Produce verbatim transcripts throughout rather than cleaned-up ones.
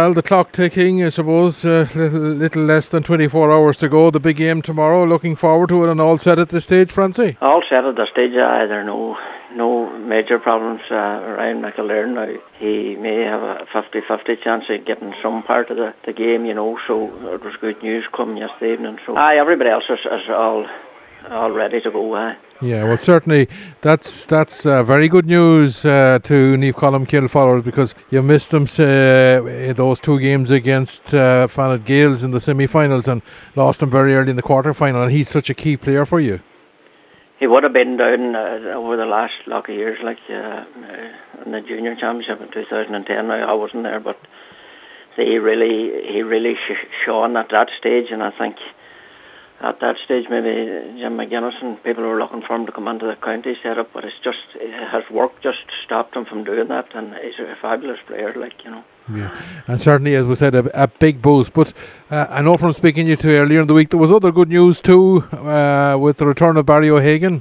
Well, the clock ticking, I suppose, a uh, little, little less than twenty-four hours to go. The big game tomorrow. Looking forward to it, and all set at this stage, Francie? All set at this stage. Uh, there are no, no major problems. Uh, Ryan McAleern, now, he may have a fifty-fifty chance of getting some part of the, the game, you know, so it was good news coming yesterday evening. So, aye, everybody else is, is all, all ready to go, aye. Yeah, well, certainly that's that's uh, very good news uh, to Niamh Columkill followers, because you missed them uh, in those two games against uh, Fanad Gales in the semi-finals and lost them very early in the quarter-final, and he's such a key player for you. He would have been down uh, over the last lot of years, like uh, uh, in the junior championship in two thousand ten. Now, I wasn't there, but he really he really sh- shone at that stage, and I think at that stage, maybe Jim McGuinness and people were looking for him to come into the county setup, but it's just, his work just stopped him from doing that, and he's a fabulous player, like, you know. Yeah, and certainly, as we said, a, a big boost. But uh, I know from speaking to you to earlier in the week, there was other good news too, uh, with the return of Barry O'Hagan.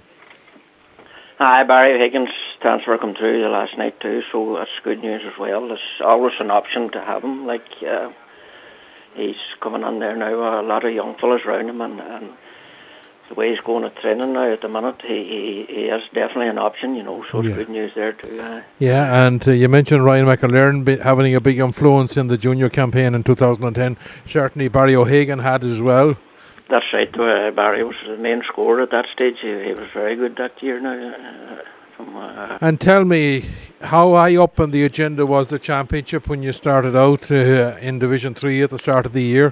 Aye, Barry O'Hagan's transfer come through the last night too, so that's good news as well. There's always an option to have him, like... Uh, He's coming on there now, a lot of young fellas around him, and, and the way he's going at training now at the minute, he, he, he is definitely an option, you know, so it's yeah. good news there too. Uh. Yeah, and uh, you mentioned Ryan McAleern be, having a big influence in the junior campaign in two thousand ten. Certainly Barry O'Hagan had as well. That's right, uh, Barry was the main scorer at that stage. He, he was very good that year now. Uh, from, uh, and tell me, how high up on the agenda was the championship when you started out uh, in Division three at the start of the year?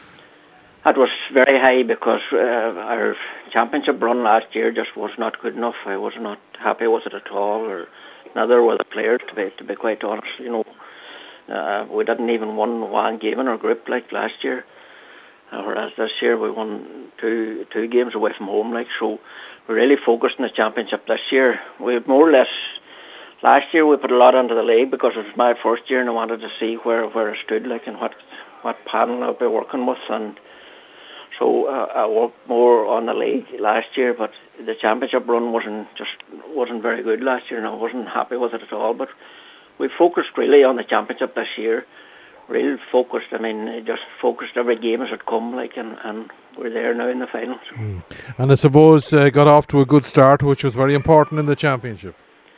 It was very high because uh, our championship run last year just was not good enough. I was not happy with it at all, or neither were the players, to be, to be quite honest. You know, uh, we didn't even win one game in our group like last year, uh, whereas this year we won two two games away from home. Like, so we really focused on the championship this year. We more or less... Last year we put a lot into the league because it was my first year, and I wanted to see where, where I stood, like, and what what panel I'd be working with, and so uh, I worked more on the league last year. But the championship run wasn't just wasn't very good last year, and I wasn't happy with it at all. But we focused really on the championship this year, real focused. I mean, just focused every game as it come, like, and, and we're there now in the finals. Mm. And I suppose uh, got off to a good start, which was very important in the championship.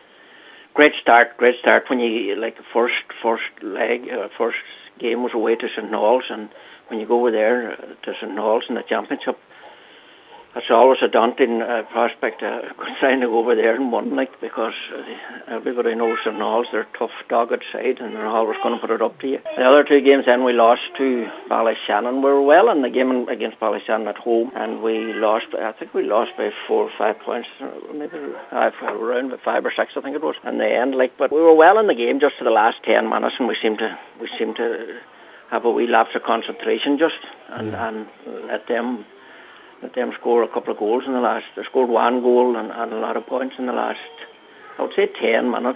Great start, great start. When you, like, the first first leg, uh, first game was away to Saint Knowles, and when you go over there to Saint Knowles in the championship, it's always a daunting uh, prospect, uh, trying to go over there and win, like, because uh, everybody knows Saint Knowles, they're a tough, dogged side, and they're always going to put it up to you. The other two games then we lost to Ballyshannon. We were well in the game against Ballyshannon at home, and we lost, I think we lost by four or five points, maybe uh, around five or six, I think it was, in the end, like, but we were well in the game just for the last ten minutes, and we seemed to, we seemed to have a wee lapse of concentration just, and, yeah. and let them... Let them score a couple of goals in the last. They scored one goal and, and a lot of points in the last, I would say, ten minutes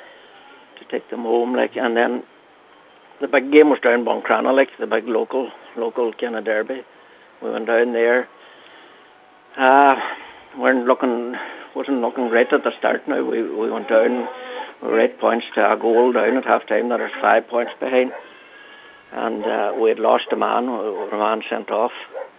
to take them home. Like, and then the big game was down Buncrana, like the big local, local kind of derby. We went down there. Uh, weren't looking, wasn't looking great at the start. Now we we went down. We were eight points to a goal down at half time. That is five points behind, and uh, we had lost a man. A man sent off.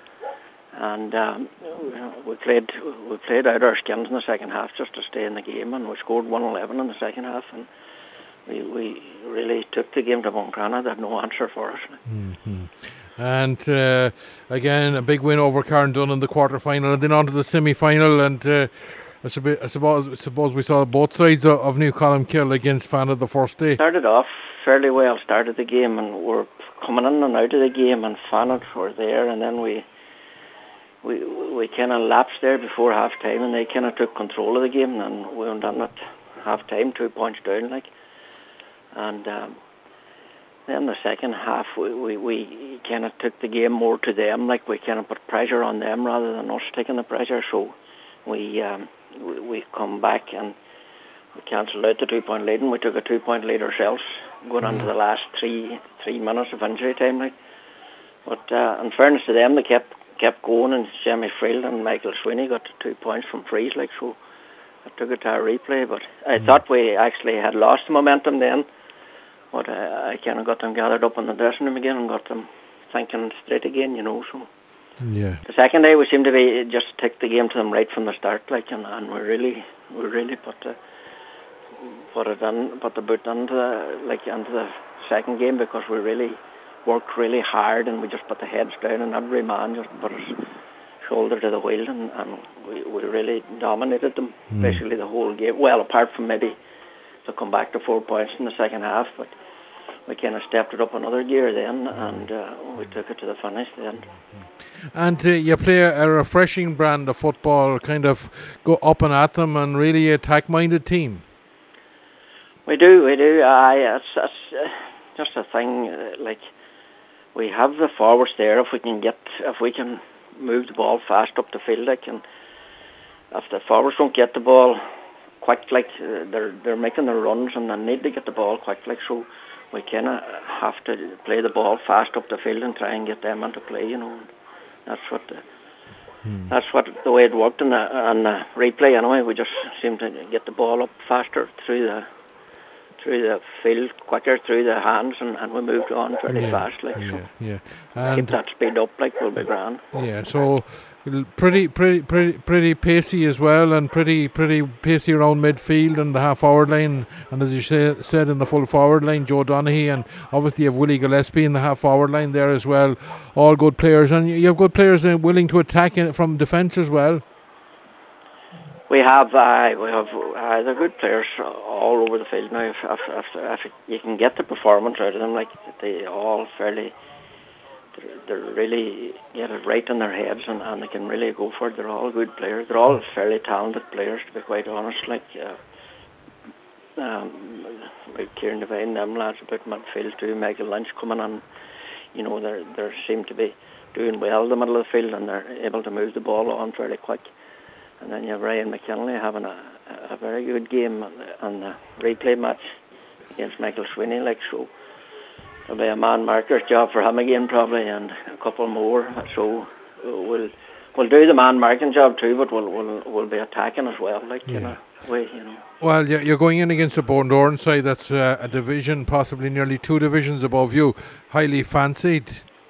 And um, we played we played out our skins in the second half just to stay in the game, and we scored one eleven in the second half, and we, we really took the game to Buncrana. They had no answer for us. Mm-hmm. And uh, again, a big win over Carndon in the quarter-final, and then on to the semi-final, and uh, I, suppose, I, suppose, I suppose we saw both sides of, of Niamh Columkill against Fanad the first day. Started off fairly well, started the game, and we're coming in and out of the game, and Fanad were there, and then we We we kind of lapsed there before half time, and they kind of took control of the game, and we went on at half time, two points down, like. And um, then the second half, we, we, we kind of took the game more to them, like we kind of put pressure on them rather than us taking the pressure. So we um, we, we come back and we cancelled out the two point lead, and we took a two point lead ourselves, going on to the last three three minutes of injury time, like. But uh, in fairness to them, they kept. kept going, and Jamie Freeland and Michael Sweeney got two points from frees, like, so I took it to a replay, but I mm. thought we actually had lost momentum then, but uh, I kind of got them gathered up in the dressing room again and got them thinking straight again, you know. So yeah, the second day we seemed to be just take the game to them right from the start, like, and, and we really, we really put the put it in, put the boot into the like into the second game, because we really worked really hard and we just put the heads down and every man just put his shoulder to the wheel, and, and we, we really dominated them mm. basically the whole game. Well, apart from maybe to come back to four points in the second half, but we kind of stepped it up another gear then, and uh, we took it to the finish then. And uh, you play a refreshing brand of football, kind of go up and at them, and really attack-minded team. We do, we do. Aye, it's, it's uh, just a thing. Uh, like we have the forwards there. If we can get, if we can move the ball fast up the field, like, and if the forwards don't get the ball quick, like uh, they're they're making their runs and they need to get the ball quick, like, so we kind of have to play the ball fast up the field and try and get them into play, you know. That's what the, hmm. that's what the way it worked in the, on the replay anyway. We just seemed to get the ball up faster through the through the field, quicker through the hands, and, and we moved on fairly yeah, fast, like, yeah, so yeah. And keep that speed up, like, we'll be grand. Yeah, so pretty, pretty, pretty, pretty pacey as well, and pretty, pretty pacey around midfield and the half-forward line. And as you say, said, in the full forward line, Joe Donaghy, and obviously you have Willie Gillespie in the half-forward line there as well. All good players, and you have good players willing to attack from defence as well. We have, uh, we have, uh, they're good players all over the field now. If, if, if, if you can get the performance out of them, like, they all fairly, they're, they're really get it right in their heads, and, and they can really go for it. They're all good players. They're all fairly talented players, to be quite honest. Like, uh, um, like Kieran Devine, them lads about midfield too. Michael Lynch coming on, you know, they they seem to be doing well in the middle of the field, and they're able to move the ball on fairly quick. And then you have Ryan McKinley having a, a very good game on the, on the replay match against Michael Sweeney, like, so it'll be a man marker's job for him again probably, and a couple more. So we'll we'll do the man marking job too, but we'll we'll we'll be attacking as well, like, yeah. in a way, you know. Well, you're going in against a Bundoran side that's uh, a division, possibly nearly two divisions above you, highly fancied.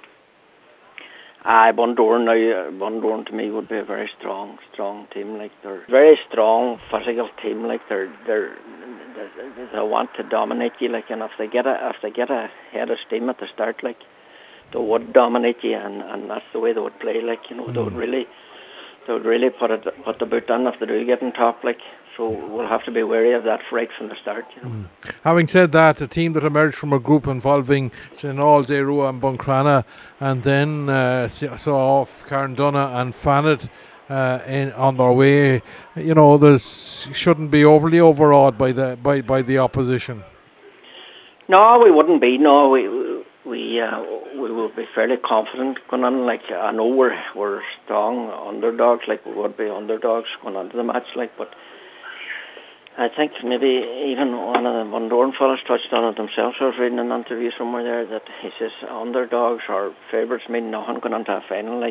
Aye, Bundoran now, uh, Bundoran to me would be a very strong, strong team. Like, they're very strong, physical team. Like, they're they're, they're they want to dominate you. Like, and if they get a if they get a head of steam at the start, like, they would dominate you, and, and that's the way they would play. Like, you know, mm. they would really they would really put it put the boot on if they do get on top. Like, so we'll have to be wary of that right from the start, you know. Mm. Having said that, a team that emerged from a group involving Saint All's, Airua and Buncrana, and then uh, saw off Carndonagh and Fanet uh, in, on their way, you know, there's shouldn't be overly overawed by the by, by the opposition. No, we wouldn't be. No, we we uh, we will be fairly confident going on. Like, I know we're we're strong underdogs. Like, we would be underdogs going on to the match. Like, but I think maybe even one of the Bundoran fellas touched on it themselves. I was reading an interview somewhere there that he says underdogs or favourites mean nothing going into a final. Like,